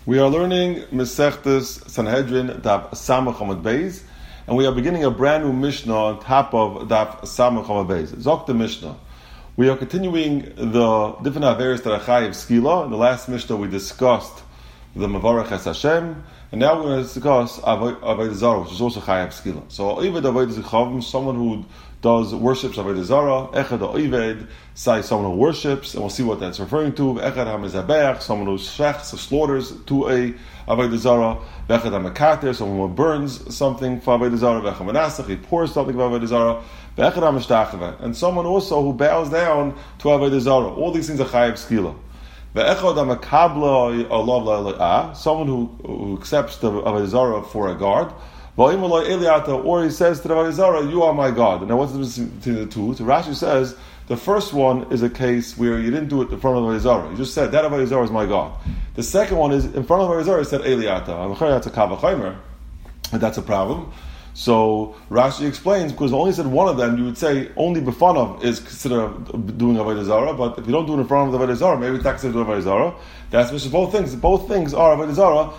We are learning Masechtas Sanhedrin Daf Samach Amud Beis, and we are beginning a brand new Mishnah on top of Daf Samach Amud Beis. Zok the Mishnah. We are continuing the different averes that are chayiv skila. In the last Mishnah we discussed the Mavarach Es Hashem, and now we're going to discuss Avodah Zarah, which is also chayiv skila. So Oived Avodah Zichavim, someone who worships Avodah Zarah. Echad Oived, someone who worships, and we'll see what that's referring to. Echad HaMezabeach, someone who shechs or slaughters to a Avodah Zarah. Echad HaMekater, someone who burns something for Avodah Zarah. Echad HaManasach, he pours something for Avodah Zarah. Echad HaMeshtachava, and someone also who bows down to Avodah Zarah. All these things are chayiv skila. Someone who accepts the Avodah Zarah for a guard. Or he says to the Avodah Zarah, you are my God. Now what's the difference between the two? So Rashi says, the first one is a case where you didn't do it in front of Avodah Zarah. You just said, that Avodah Zarah is my God. The second one is, in front of Avodah Zarah, you said, Eliata. That's a kavachomer, and that's a problem. So Rashi explains, because only said one of them, you would say only b'fanav is considered doing Avodah Zarah, but if you don't do it in front of the Avodah Zarah, maybe it's not considered Avodah Zarah. That's just both things. Both things are Avodah Zarah.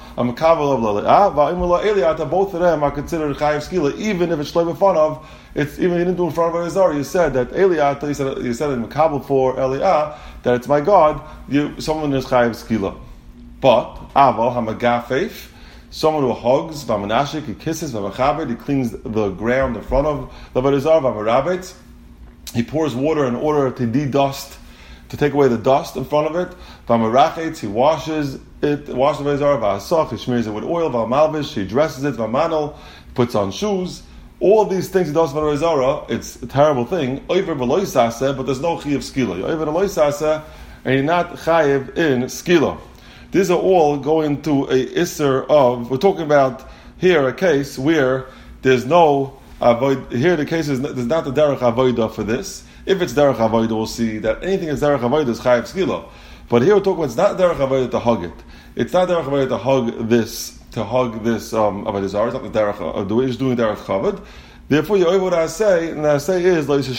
Both of them are considered chayiv skila, even if it's shlei b'fanav. It's even you didn't do it in front of Avodah Zarah. You said that Eliata, you said in Makabel for Eliah that it's my God. Someone is chayiv skila, but aval hamagafeif. Someone who hugs, v'manashik, he kisses, v'machaber, he cleans the ground in front of the Avodah Zarah, v'marabet, he pours water in order to de-dust, to take away the dust in front of it, v'marachet, he washes the Avodah Zarah, v'asach, he smears it with oil, v'malvish, he dresses it, v'manal, puts on shoes. All these things he does for Avodah Zarah, it's a terrible thing. Oiver v'lo yisaseh, but there's no chiyav skila. Oiver v'lo yisaseh, and you're not chayiv in skila. These are all going to a isser of, we're talking about here a case where there's no avoid. Here the case is there's not the derech avoida for this. If it's derech avoida, we'll see that anything that's derech avoida is chayiv skila. But here we're talking about it's not derech avoida to hug it. It's not derech avoida to hug this avodah zarah. It's not the derech the way it's doing derech chavad. Therefore, you what I say, and I say is the words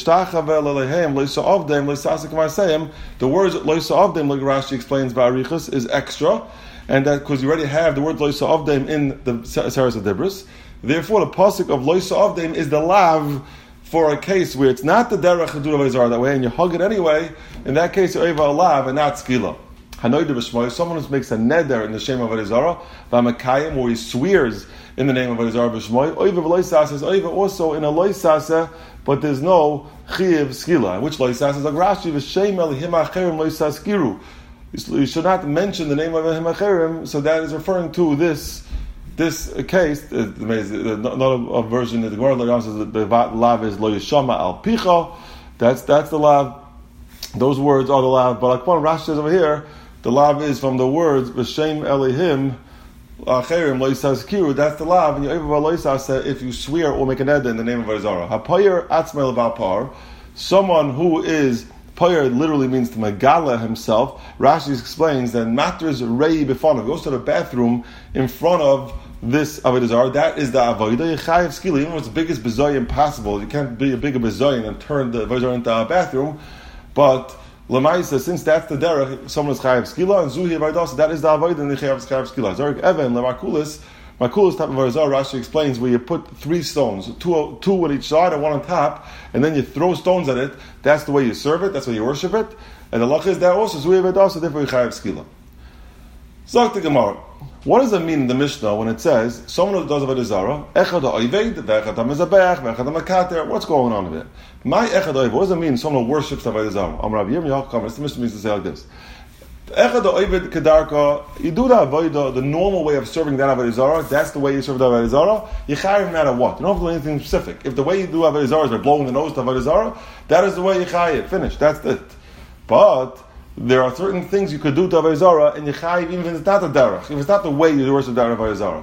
loisa avdem, like Rashi explains Ba'arichas, is extra, and that because you already have the word loisa avdem in the Seres Adibris. Therefore, the pasuk of loisa avdem is the lav for a case where it's not the derech to do Avodah Zarah that way, and you hug it anyway. In that case, you're eva lav and not skila. Someone who makes a neder in the shame of Avodah Zarah, v'amakayim, or he swears in the name of Avodah Zarah b'shmoi, oiva v'loisasa is oiva also in a loisasa, but there's no chiyav skila. Which loisasa is like Rashi v'shem el himacherim loisaskiru. You should not mention the name of himacherim. So that is referring to this case. Not a version of the Gemara says that the lav is lo yishama al picha. That's the lav. Those words are the lav. But like one Rashi says over here, the lav is from the words v'shem elihim acherim loisaskiru. That's the lav. And if you swear or make an ed in the name of Avodah Zarah. Hapayer atzmel v'apar. Someone who is payer literally means to megala himself. Rashi explains that matters rei b'fanav. Goes to the bathroom in front of this Avodah Zarah. That is the avodah chayiv skila. Even if it's the biggest bezoyin possible, you can't be a bigger bezoyin and turn the Avodah Zarah into a bathroom. But Lamaisa, since that's the derech, someone is chayav skila, and zuhi vaydas, that is the avodah and the chayav skila. Zarek even lemakulis type of Avodah Zarah. Rashi explains where you put 3 stones, two on each side and one on top, and then you throw stones at it. That's the way you serve it. That's the way you worship it. And the lach is that also zuhi vaydas, so therefore chayav skila. Zok the Gemara. What does it mean in the Mishnah when it says someone who does Avodah Zarah, echad ha'oived, ve'echad ha'mezabeach, ve'echad ha'mekater? What's going on with it? My echad ha'oived, what does it mean? Someone who worships Avodah Zarah. Amar Rabbi Yirmiyah comments. The Mishnah means to say like this: echad ha'oived kedarka. You do the avodah, the normal way of serving that Avodah Zarah. That's the way you serve the Avodah Zarah. You chayiv no matter what. You don't have to do anything specific. If the way you do Avodah Zarah is by blowing the nose to Avodah Zarah, that is the way you chayiv. Finish. That's it. But there are certain things you could do to Avodah Zarah, and you chayiv even if it's not the derech, if it's not the way you worship Avodah Zarah.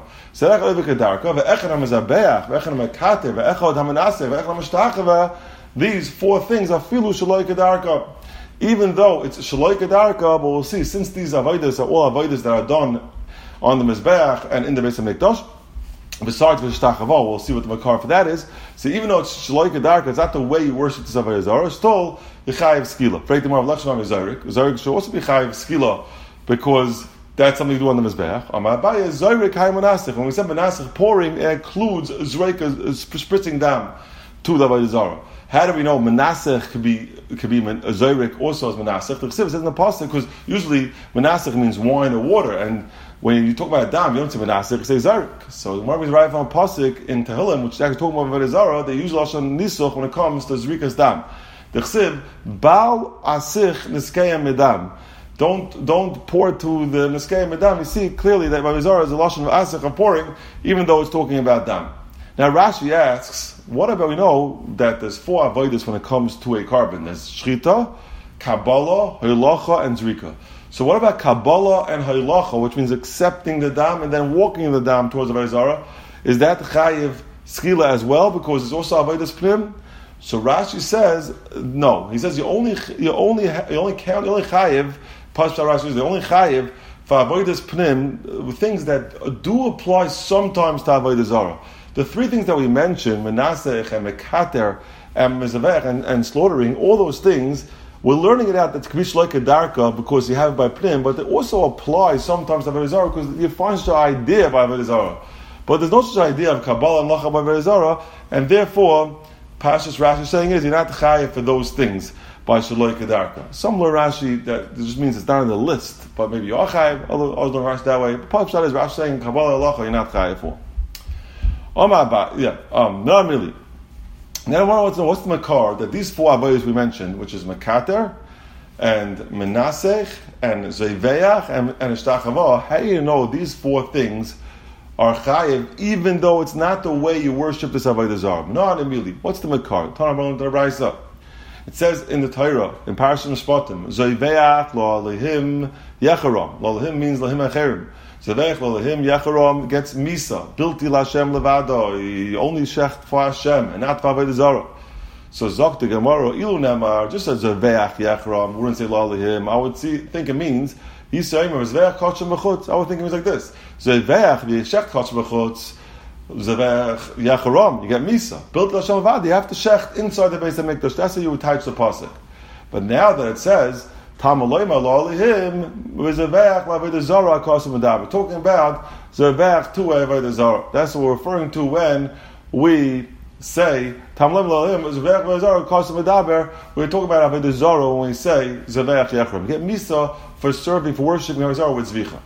These 4 things are filu shaloi kedarka. Even though it's shaloi kedarka, but we'll see, since these avodas are all avodas that are done on the Mizbeach and in the Beis HaMikdash, besides v'shtachava, we'll see what the makar for that is. So even though it's shaloi kedarka, it's not the way you worship this Avodah Zarah, still the chayiv skila. Freit the more of Lachshon HaMizarik. Zarik should also be chayiv skila because that's something to do on the Mizbeach. Abaye Zoyrik Hay Menasech. When we said Menasech pouring, it includes Zreika, spritzing dam to the Avodah Zarah. How do we know Menasech could be Zoyrik also as Menasech? The Chesiv says in the pasuk, because usually Menasech means wine or water, and when you talk about a dam, you don't say Menasech, you say Zoyrik. So the Gemara is right from a pasuk in Tehillim, which is actually talking about Avodah Zarah. They use Lashon Nisuch when it comes to Zrikas dam. The Chesiv Bal Asich Niskei Medam. Don't pour to the Niskei Medam. You see clearly that Avodah Zarah is a Lashon of Asich of pouring, even though it's talking about dam. Now Rashi asks, what about, we know that there's 4 avodas when it comes to a carbon. There's Shchita, Kabbalah, Halacha, and Zrika. So what about Kabbalah and Halacha, which means accepting the dam and then walking the dam towards the Avodah Zarah? Is that Chayiv Schila as well, because it's also avodas pnim? So Rashi says, no. He says you only Chayiv, Pashta Rashi says, the only Chayiv for avodas pnim, things that do apply sometimes to Avodah Zarah. The 3 things that we mentioned, Menasech and Mekater and Mezavech and slaughtering, all those things, we're learning it out that Kvish like a Darka because you have it by Pnim, but it also applies sometimes to Avodah Zarah because you find such an idea by Avodah Zarah. But there's no such idea of Kabbalah and Lacha by Avodah Zarah, and therefore, Pashas Rashi is saying is you're not chayav for those things by Shaloi Kedarka. Some learn Rashi that just means it's not on the list, but maybe you're chayav, others learn Rashi that way. But Pashas is Rashi saying Kabbalah and Lacha you're not chayav for. Not really. Now I want to know what's the makar that these 4 avodas we mentioned, which is Mekater and Menasech and Zeveach and Ishtachava. How do you know these 4 things are chayiv, even though it's not the way you worship this avodah zarah? Not immediately. What's the makar? It says in the Torah in Parashat Mishpatim, Zeveach lo alehim yecharom. Lo alehim means lahim acherim. Zevech lo alehim yecharom gets misa. Bilti l'Hashem levado. He only shecht for Hashem and not for avodah zarah. So Zok the Gemara ilu nemar just says Zeveach yecharom. We wouldn't say lo alehim. I would think it means Yisrael Zeveach kachim b'chutz. I would think it means like this: Zeveach v'yeshech kachim b'chutz. Zevech Yacharam, you get Misa. Built L'Hashem Avad, you have to shecht inside the Beis HaMikdash. That's how you would touch the pasuk. But now that it says Tam Aloyma La'alihim Zevech L'Avodah Zarah Kasim Medaber, we're talking about Zevech to Avodah Zarah. That's what we're referring to when we say Tam Aloyma La'alihim Zevech L'Avodah Zarah Kasim Medaber. We're talking about Avodah Zarah when we say Zevech Yacharam. You get Misa for serving, for worshiping Avodah Zarah with Zvicha.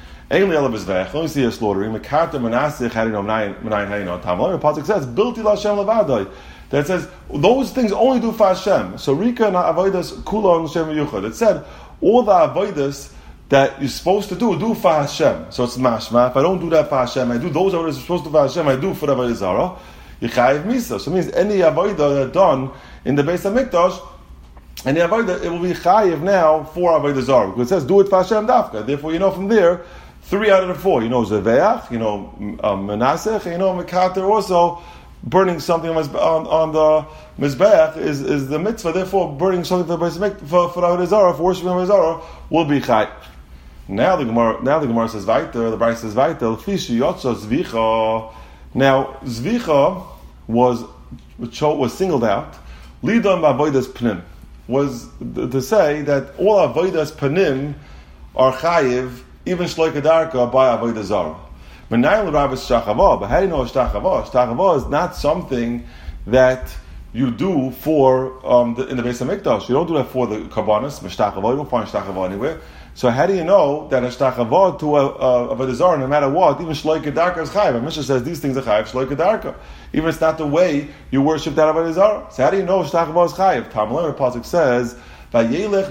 Let me see a slaughtering. Mekater Menasech Hadino Menayin Hadino Tamalay. The pasuk says, "Bilti L'Hashem Levadai." That says those things only do for Hashem. So Rika and Avodas Kula and Hashem Yuchad. It said all the avodas that you're supposed to do for Hashem. So it's mashma. If I don't do that for Hashem, I do those avodas supposed to do for Hashem. I do for the Avodah Zarah. Yechayiv Misa. So it means any avodah that done in the Beis HaMikdash, and the avodah it will be chayiv now for Avodah Zarah because it says do it for Hashem dafka. Therefore, you know from there. 3 out of the 4, Zeveach, Menasech, Mekater also burning something on the Mizbeach is the mitzvah. Therefore, burning something for Avodah Zarah, for worshiping Avodah Zarah, will be chai. Now the Gemara says weiter, the Brayso says weiter, Fishi Yotza Zvicha. Now Zvicha was singled out. Lidam Avodas Pnim was to say that all Avodas Pnim are chayiv. Even Shloi Kedarka by Avodah Zarah. But how do you know Shtachava? Shtachava is not something that you do for in the Beis HaMikdash. You don't do that for the Karbanos, Shtachava. You don't find Shtachava anywhere. So how do you know that a Shtachava to Avodah Zarah, no matter what, even Shloi Kedarka is chayiv? Mishnah says these things are chayiv Shloi Kedarka. Even if it's not the way you worship that Avodah Zarah. So how do you know Shtachava is chayiv? Tamalei, the pasuk says, which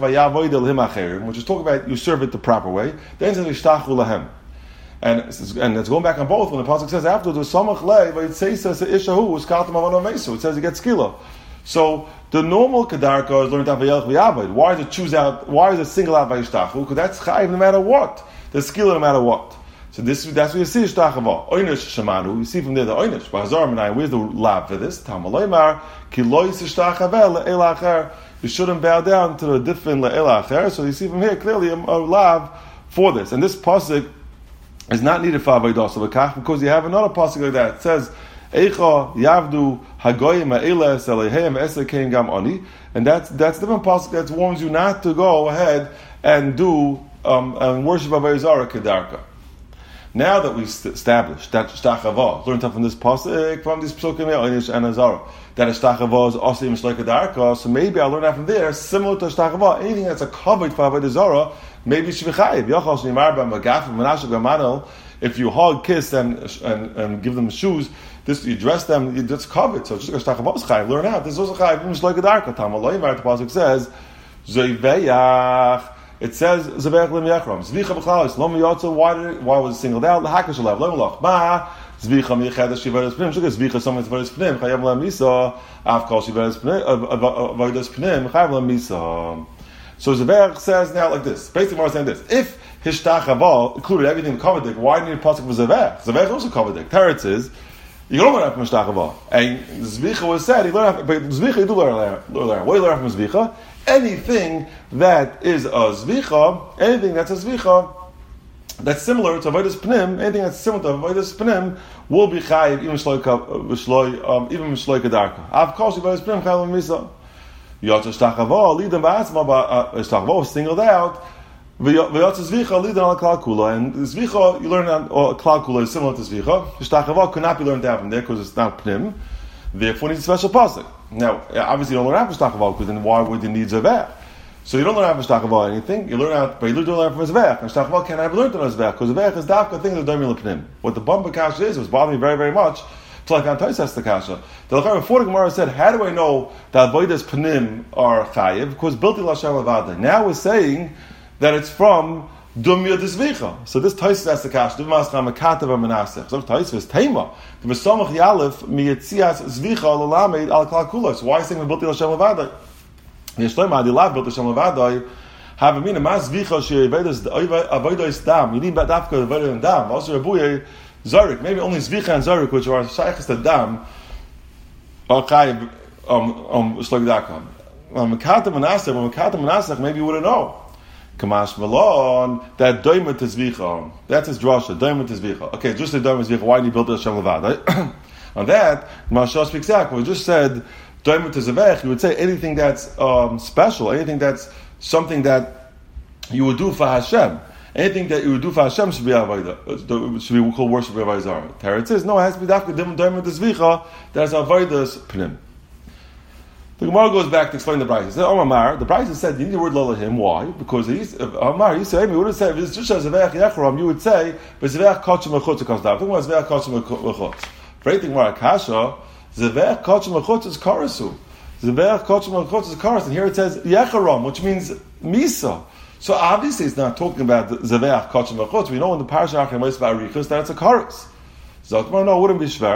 is talking about you serve it the proper way. Then it says Ishtachu lahem, and it's going back on both. When the pasuk says afterwards, Samach le, but it says Ishahu was kaltam avon mesu. It says he gets skila. So the normal kedarka is learned out v'yelech v'yavod. Why does it choose out? Why is it single out by Ishtachu? Because that's chayiv no matter what. There's skila no matter what. So that's what you see Ishtachava. Oynish shamanu. You see from there the oynish. B'hazar menai. Where's the lab for this? Tamaleimar ki lois ishtachava le'el acher. You shouldn't bow down to the different le'el acher. So you see from here clearly a lab for this. And this pasuk is not needed for avodah savakach because you have another pasuk like that. It says Eicha yavdu hagoyim ha'eles alehem esekein gam oni. And that's different pasuk that warns you not to go ahead and do and worship Avodah Zarah kedarka. Now that we've established that Shtachava, learned from this pasuk, from this psukim and Azara, that a Shtachava is also Mishloik kedarka, so maybe I'll learn that from there, similar to Shtachava, anything that's a covered for Avodah Zarah, maybe Shvichayiv. Yachal Shnimar B'Magaf Menashe Gamanel. If you hug, kiss, and give them shoes, this you dress them, it's covered. So just like Shtachava is Chayiv, learn out. This is also Chayiv Mishloik kedarka. Tamaloi Mar. The pasuk says Zoiveyach. It says Zevech Lim Yechram. Zvicha B'Chalos Lom Yotza. Why was it singled out? L'Hakash Alev Lom Loch Ma Zvicha Michedesh Shivadas Pnim. Shukah Zvicha Someone Shivadas Pnim. Chayav LaMisa. Avkol Shivadas Pnim. Avodas Pnim. Chayav LaMisa. So Zevech says now like this. Basically, we're saying this: if his Shtachava included everything covered, why do you need a pasuk for Zevech? Zevech also covered. Teretz is you don't learn from Shtachava, and Zvicha was said. You learn, but Zvicha you do learn. What do you learn from Zvicha? Anything that is a zvicha, anything that's a zvicha, that's similar to avodas pnim, anything that's similar to avodas pnim will be chayiv even mishloi kedarka. Of course, avodas pnim chayiv misa. Yotza shtachava lidam ba'atzma shtachava was singled out. V'yotza zvicha lidam al klal kula, and zvicha you learn on klal kula is similar to zvicha. Shtachava could not be learned out from there because it's not pnim. Therefore, it needs a special pasuk. Now, obviously, you don't learn out from Shtachava because then why would you need Zevech? So you don't learn out from Shtachava anything. You learn out, but you don't learn from Zevech. And Shtachava can't have learned on Zevech because Zevech is dafka thing that Domi Lepnim. What the bumper kasha is was bothering me very, very much. Till I found Tosas the kasha. The Lachar before the Gemara said, "How do I know that Avodas Pnim are chayiv?" Because Bilti Lashem Levada. Now we're saying that it's from Dumya Desvicha. So this Tosas the kasha. Dumascham Mekatav Menasech. So Tosas Tema. The Mesamach Yalef Miyetzias Zvicha Lalamed Al Klal Kula. So why is saying Bilti Lashem Levada? Yeshloim Adilav Bilti Lashem Levada. Have a mina mas Zvicha she'Avodas Avodas Dam. You need Badafka Avodas and Dam. Also Rabuye Zarik. Maybe only Zvicha and Zarik, which are Shaykhs to Dam, are Chayiv Shlogdakam. Mekatav Menasech. Maybe you wouldn't know. Kamash Malon, that Doimet is Zvicha. That's his drasha, Doimet is Zvicha. Okay, just the Doimet is Zvicha, why did he build the Hashem Levad? On that, Mashal speaks out. We just said Doimet is Zevech, you would say anything that's special, anything that's something that you would do for Hashem. Anything that you would do for Hashem should be Avodah, should be called worship of Avodah Zarah. Teretz says, no, it has to be Dafka Doimet is Zvicha, that's Avodas Pnim. The Gemara goes back to explain the Brayso. He said, Omar, the Brayso said, you need the word Lalahim. Why? Because Omar, you say, we would say, if it's just a Zevech Yechram, you would say, but Zevech Kachim Mechutz comes down. Talking about Zevech Kachim Mechutz. For anything Gemara Kasha, Zevech Kachim Mechutz is Karasu. Zevech Kachim Mechutz is Karasu. And here it says Yecharam, which means Misa. So obviously it's not talking about Zevech Kachim Mechutz. We know in the Parashat Achim Moshe Ba'arichus that it's a Karas. So no, it wouldn't be shver.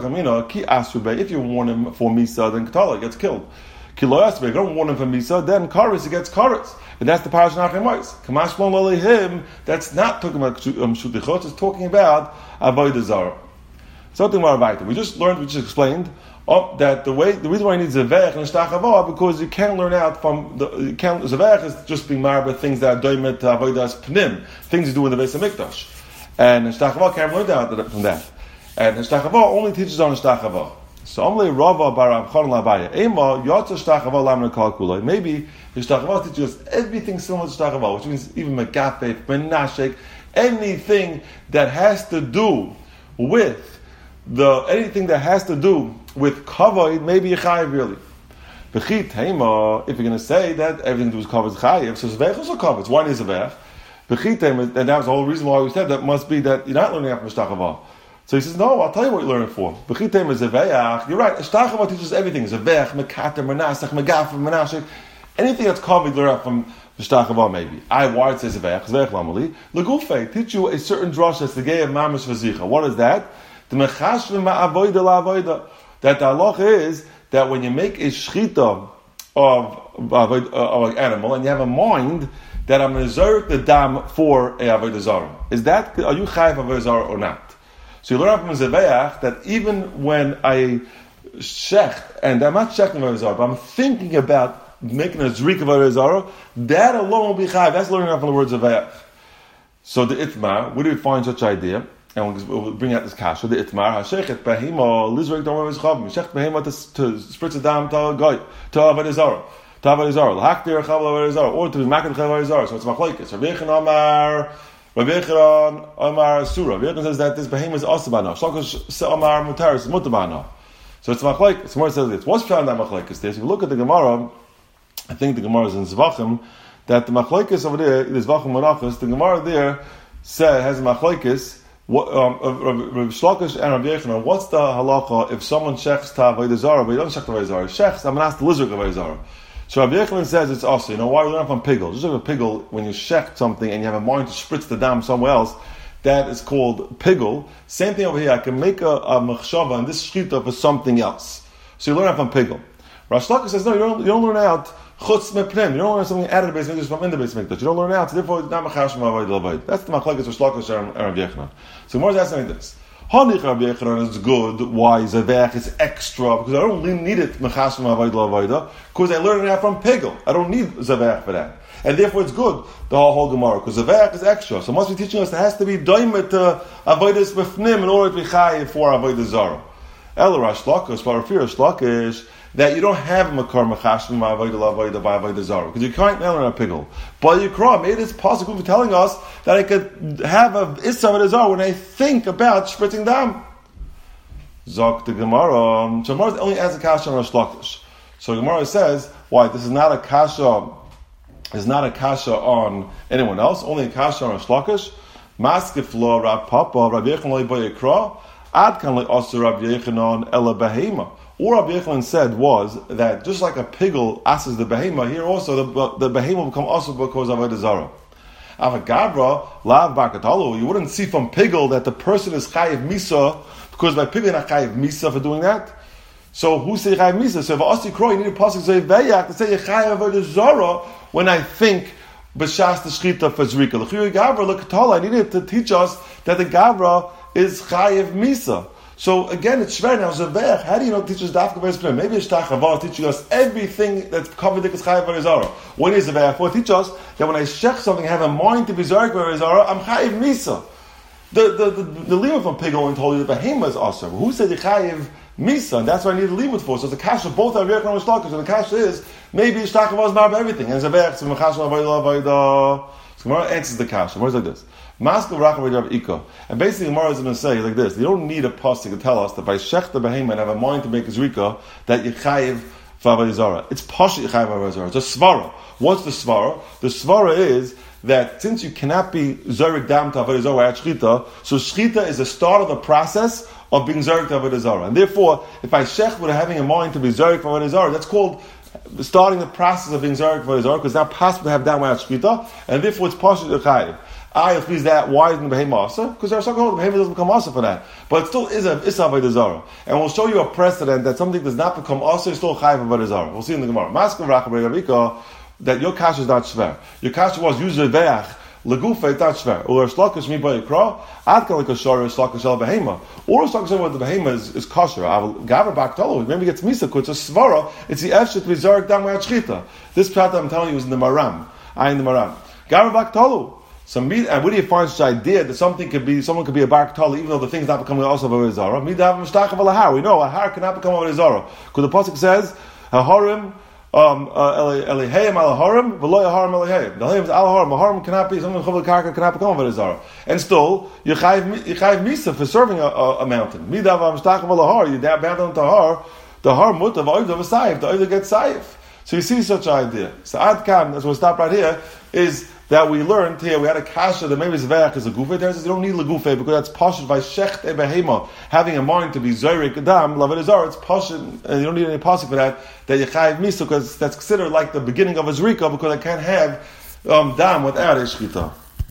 If you warn him for Misa, then Ketala gets killed. If you don't warn him for Misa, then Karis, he gets Karis. And that's the Parashat Nachem Moshe. Kamash Lon Lalehim, that's not talking about Shutichot, it's talking about Avodah Zarah. Something more vital. We just explained that the reason why you need Zevech and Shtachava because you can't learn out from Zevech is just being married with things that are Doimet Avodas Pnim, things you do in the Beis HaMikdash. And Shtachava can't learn out from that. And Shtachava only teaches on Shtachava. So Amle Rava Bar Abchon Labaya. Ema Yotza Shtachava Lamna Kalkula. Maybe Shtachava teaches us everything similar to Shtachava, which means even Megafet, Menashek, anything that has to do with Kavod, maybe Yechayev really. Bechit Hema, if you're going to say that everything to do with Kavod is Chayev, so Zvech also Kavod. Why is Zvech? Bechit Hema, and that was the whole reason why we said that must be that you're not learning out from Shtachava. So he says, no, I'll tell you what you're learning for. Bechit Hema is Zevech. You're right. Shtachava teaches everything. Zevech, Mekater, Menasech, Megaf, Menashek. Anything that's Kavod, learn out from Shtachava maybe. Why it says Zevech Lamali. Legufe, teach you a certain drasha that's the gay of Mamash Vazicha. What is that? The Mechashvim Ma'avoida La'avoida. That the halacha is that when you make a shchita of an animal and you have a mind that I'm going to zerk the dam for a avodah zarah, are you chayav avodah zarah or not? So you learn from Zevach that even when I shecht, and I'm not shechting avodah zarah, but I'm thinking about making a zrik of avodah zarah, that alone will be chayav. That's learning from the words Zevach. So the itmar, where do we find such idea? And we'll bring out this kasha. The itmar hashechet behema lizrek dam avodah zarah. Shech behema to spritz a dam to avodah zarah. to Avodah Zarah. L'haktir chav Avodah Zarah, or to be maked Avodah Zarah. So it's machlokes. Rabbi Yechon Amar Surah. Rabbi Yechon says that this behemoth is asabana. Shlokish Amar Mutar is mutabana. So it's machlokes. It's more says this. What's found that machlokes? If you look at the Gemara, I think the Gemara is in Zvachim, that the machlokes over there, the Zvachim Menachos, the Gemara there has a machlokes. Rav Shlokish and Rabbi Yechon, what's the halacha if someone shechs to Avodah Zarah, but he doesn't shech to Avodah Zarah? Shechs, I'm going to ask the lizard Avodah Zarah. So Rabbi Yechon says it's also, why we learn from pigel? Just like a pigel, when you shech something and you have a mind to spritz the dam somewhere else, that is called pigel. Same thing over here, I can make a machshava and this shchita for something else. So you learn that from pigel. Rav Shlokish says, no, you don't learn out chutz mepnim. You don't learn something out of the base mikdash from in the base mikdash. You don't learn out, so therefore it's not machash ma'avoid l'avoid. That's the machlokes of Shlokish and Rabbi Yechon. So more is asking this. Hanich Rabbi Yechon is good. Why zavech is extra? Because I don't need it machash ma'avoid l'avoid. Because I learned it from pigel. I don't need zavech for that. And therefore it's good, the whole Gemara, because zavech is extra. So must be teaching us there has to be doimet to avodas b'fnim in order to be chayiv for avodah zarah. El Rash Lakish, but Rav Lakish, that you don't have a makar machashim avodah by avodah zarah because you can't learn a pigel. But Yikra made this possible for telling us that I could have a issa avodah zarah when I think about spritzing dam. Zok the Gemara. So Gemara only has a kasha on Rash Lakish. So Gemara says, why this is not a kasha. Is not a kasha on anyone else. Only a kasha on Rash Lakish. Maskeflo Rab Papa Rabbi Yechon loy Yikra. Ad kan le also Rabbi Yechonon ela behema. All Rabbi Yechon said was that just like a pigel asks the behema, here also the behema will become also because of avodah zarah. Avagavra lav bakatalu. You wouldn't see from pigel that the person is chayiv misa because by pigel not chayiv misa for doing that. So who say chayiv misa? So if I ask you need a pasuk say veyak to say you chayiv avodah zarah when I think b'shas the shchita for zrika. L'chiyuv gavra l'katala. I needed to teach us that the gavra is chayiv misa. So again, it's shver now. Zavech. How do you know teach us dafka v'esprim? Maybe it's tachava teaching us everything that's covered is chayiv v'ezara. When is zavech? For teach us that when I shech something, I have a mind to be zarek v'ezara, I'm chayiv misa. The limit from pigol and told you that behema is also. Who said the chayiv misa? And that's what I need to leave with for. So the kasha both are very and so the kasha is maybe it's tachava is marb everything and zavech so mechash avodah. So Gemara answers the kasha. Gemara's like this. And basically, Gemara is going to say like this: you don't need a pasuk to tell us that by shech the behema and have a mind to make a zrika that you chayiv avodah zarah. It's pasuk chayiv avodah zarah. It's a svara. What's the svara? The svara is that since you cannot be zarik dam to avodah zarah at shchita, so shchita is the start of the process of being zarik to avodah zarah. And therefore, if I shech with having a mind to be zarik for avodah zarah, that's called starting the process of being zarik for avodah zarah because now possible to have dam at shchita, and therefore it's pasuk chayiv. If he's that, why isn't the behema asa? Because there are some the behema doesn't become asa for that. But it still is a issa avodah zarah. And we'll show you a precedent that something does not become asa, it's still chayiv avodah zarah. We'll see in the Gemara. Maskov Rachabei Ravika, that your kasha is not shver. Your kasha was user veach, legufa, it's not shver. Or shlakish mi ba'ikra, adka like a shor, shlakish el behema. Or shlakish el the behema is kosher. Gaver baktolo, maybe it's misa, it's a svara, it's the efshit to be zarek dam shchita. This prat I'm telling you is in the Maram. In the Maram. Gaver baktolo. So, and where do you find such idea that someone could be a bar tali even though the thing is not becoming also avodah zarah? We know a har cannot become avodah zarah because the pasuk says haharim eliheim al harim v'lo harim eliheim. The harim is al harim. A harim cannot be something chavul karka cannot become avodah zarah. And still you chayiv misa for serving a mountain. Midav amshtach v'lahar. You bound on to har. The har mutav oivd of a saif. The oivd gets saif. So you see such an idea. So ad kam. That's what we stop right here. Is that we learned here, we had a kasha that maybe Zvech is a gufe. There says you don't need legufe because that's pashut by shecht ebehema, having a mind to be zorik adam laved zar. It's pashut, and you don't need any pasuk for that. That you chayiv misa because that's considered like the beginning of a zrika because I can't have dam without a shchita.